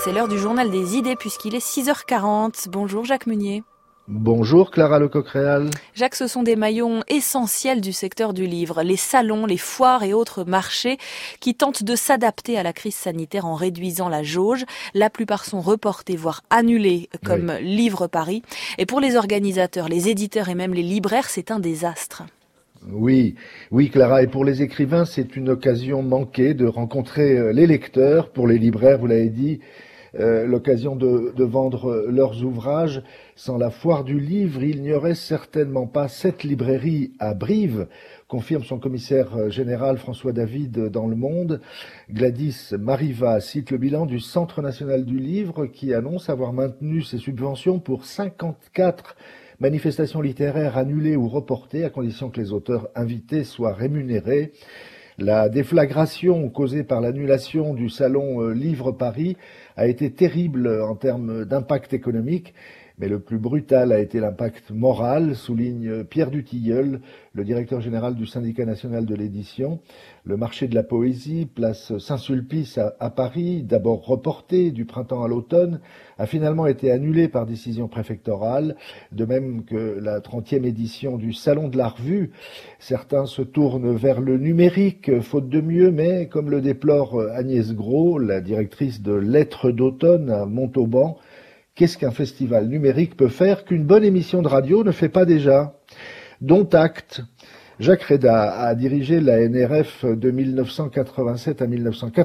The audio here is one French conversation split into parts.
C'est l'heure du journal des idées puisqu'il est 6h40. Bonjour Jacques Meunier. Bonjour Clara Lecoq-Réal. Jacques, ce sont des maillons essentiels du secteur du livre, les salons, les foires et autres marchés qui tentent de s'adapter à la crise sanitaire en réduisant la jauge. La plupart sont reportés, voire annulés, comme Livre Paris. Et pour les organisateurs, les éditeurs et même les libraires, c'est un désastre. Oui Clara, et pour les écrivains, c'est une occasion manquée de rencontrer les lecteurs. Pour les libraires, vous l'avez dit, l'occasion de vendre leurs ouvrages. Sans la foire du livre, il n'y aurait certainement pas cette librairie à Brive, confirme son commissaire général François David dans Le Monde. Gladys Mariva cite le bilan du Centre national du livre qui annonce avoir maintenu ses subventions pour 54 manifestations littéraires annulées ou reportées à condition que les auteurs invités soient rémunérés. La déflagration causée par l'annulation du salon Livre Paris a été terrible en termes d'impact économique, mais le plus brutal a été l'impact moral, souligne Pierre Dutilleul, le directeur général du syndicat national de l'édition. Le marché de la poésie, place Saint-Sulpice à Paris, d'abord reporté du printemps à l'automne, a finalement été annulé par décision préfectorale, de même que la 30e édition du Salon de la Revue. Certains se tournent vers le numérique, faute de mieux, mais comme le déplore Agnès Gros, la directrice de Lettres d'automne à Montauban, qu'est-ce qu'un festival numérique peut faire qu'une bonne émission de radio ne fait pas déjà? Dont acte. Jacques Reda a dirigé la NRF de 1987 à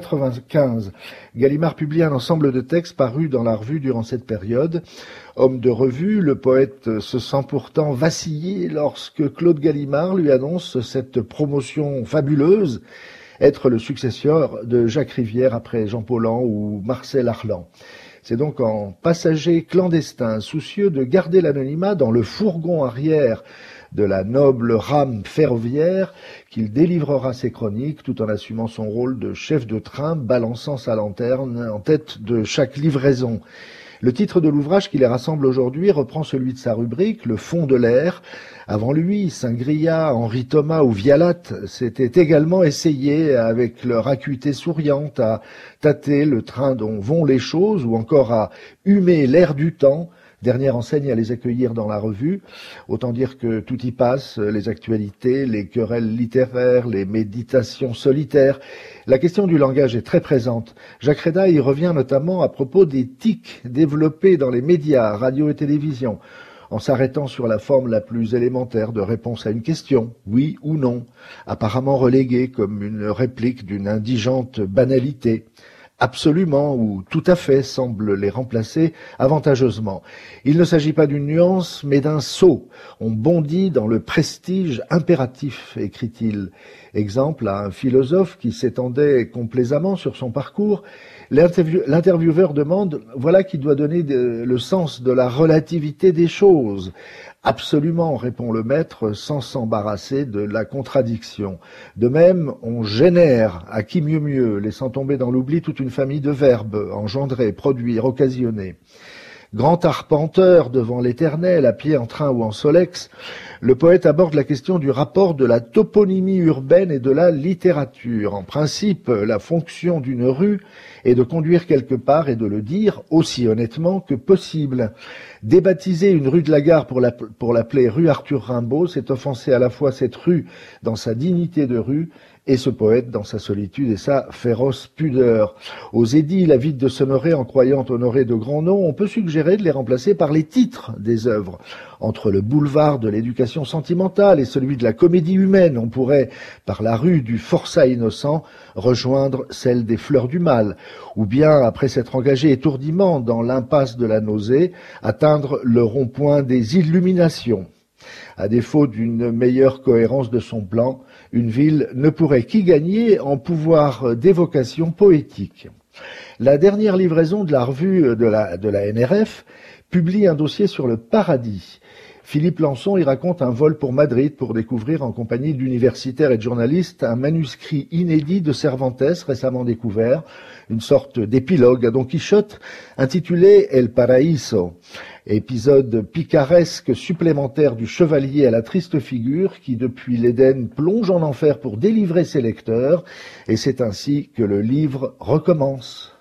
1995. Gallimard publie un ensemble de textes parus dans la revue durant cette période. Homme de revue, le poète se sent pourtant vaciller lorsque Claude Gallimard lui annonce cette promotion fabuleuse, être le successeur de Jacques Rivière après Jean Paulhan ou Marcel Arlan. C'est donc en passager clandestin, soucieux de garder l'anonymat dans le fourgon arrière de la noble rame ferroviaire, qu'il délivrera ses chroniques tout en assumant son rôle de chef de train, balançant sa lanterne en tête de chaque livraison. Le titre de l'ouvrage qui les rassemble aujourd'hui reprend celui de sa rubrique, Le fond de l'air. Avant lui, Saint-Grillat, Henri Thomas ou Vialat s'étaient également essayés avec leur acuité souriante à tâter le train dont vont les choses ou encore à humer l'air du temps, dernière enseigne à les accueillir dans la revue. Autant dire que tout y passe, les actualités, les querelles littéraires, les méditations solitaires. La question du langage est très présente. Jacques Reda y revient notamment à propos des tics développés dans les médias, radio et télévision, en s'arrêtant sur la forme la plus élémentaire de réponse à une question, oui ou non, apparemment reléguée comme une réplique d'une indigente banalité. Absolument ou tout à fait semble les remplacer avantageusement. Il ne s'agit pas d'une nuance, mais d'un saut. On bondit dans le prestige impératif, écrit-il. Exemple à un philosophe qui s'étendait complaisamment sur son parcours. L'intervieweur demande « Voilà qui doit donner le sens de la relativité des choses ». Absolument, répond le maître, sans s'embarrasser de la contradiction. De même, on génère, à qui mieux, laissant tomber dans l'oubli toute une famille de verbes, engendrer, produire, occasionner. Grand arpenteur devant l'éternel, à pied, en train ou en solex, le poète aborde la question du rapport de la toponymie urbaine et de la littérature. En principe, la fonction d'une rue est de conduire quelque part et de le dire aussi honnêtement que possible. Débaptiser une rue de la Gare pour l'appeler rue Arthur Rimbaud, c'est offenser à la fois cette rue dans sa dignité de rue et ce poète dans sa solitude et sa féroce pudeur. Aux édiles avides de s'honorer en croyant honorer de grands noms, on peut suggérer de les remplacer par les titres des œuvres. Entre le boulevard de l'éducation sentimentale et celui de la comédie humaine, on pourrait, par la rue du forçat innocent, rejoindre celle des fleurs du mal, ou bien, après s'être engagé étourdiment dans l'impasse de la nausée, atteindre le rond-point des illuminations. À défaut d'une meilleure cohérence de son plan, une ville ne pourrait qu'y gagner en pouvoir d'évocation poétique. La dernière livraison de la revue de la NRF publie un dossier sur le paradis. Philippe Lançon y raconte un vol pour Madrid pour découvrir en compagnie d'universitaires et de journalistes un manuscrit inédit de Cervantes récemment découvert, une sorte d'épilogue à Don Quichotte intitulé El Paraíso, épisode picaresque supplémentaire du chevalier à la triste figure qui depuis l'Éden plonge en enfer pour délivrer ses lecteurs, et c'est ainsi que le livre recommence.